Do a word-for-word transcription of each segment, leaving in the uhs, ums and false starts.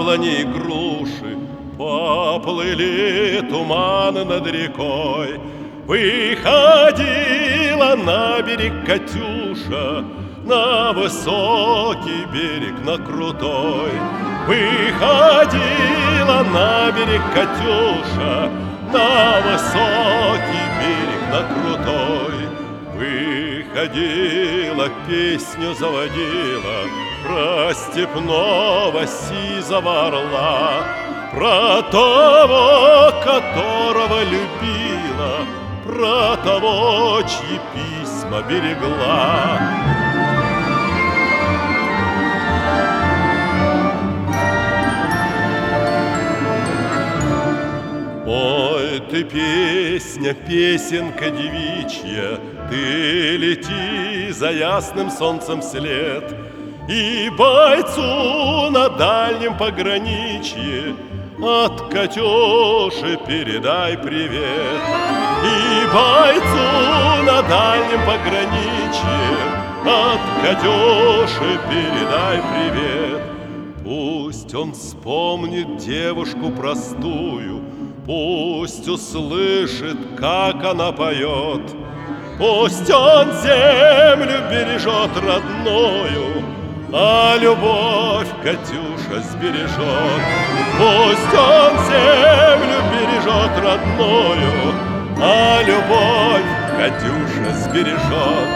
яблони и груши, поплыли туманы над рекой. Выходила на берег Катюша, на высокий берег, на крутой. Выходила на берег Катюша, на высокий берег, на крутой. Выходила, песню заводила про степного сизого орла, про того, которого любила, про того, чьи письма берегла. Ой, ты песня, песенка девичья, ты лети за ясным солнцем след, и бойцу на дальнем пограничье от Катюши передай привет. И бойцу на дальнем пограничье от Катюши передай привет. Пусть он вспомнит девушку простую, пусть услышит, как она поет. Пусть он землю бережет родную, а любовь Катюша сбережет. Пусть он землю бережет родную, а любовь Катюша сбережет.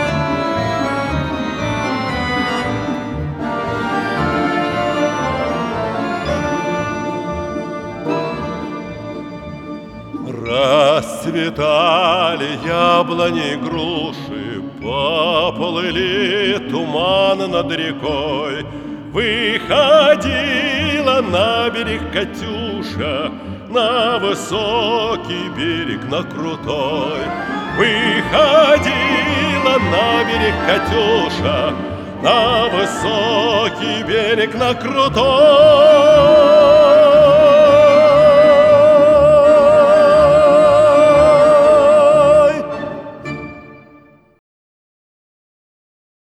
Расцветали яблони и груши, поплыли туманы над рекой. Выходила на берег Катюша, на высокий берег, на крутой. Выходила на берег Катюша, на высокий берег, на крутой.